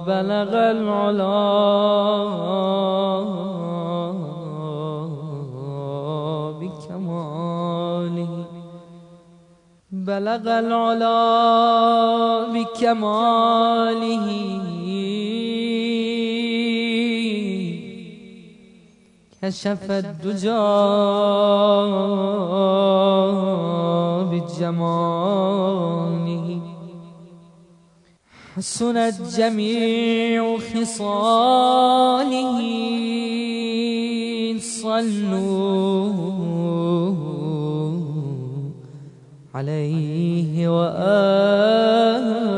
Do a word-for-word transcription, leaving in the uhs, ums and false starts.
بلغ العلا بكماله بلغ العلا بكماله كشف الدجى بجماله حسنت جميع خصاله صلوا عليه وآله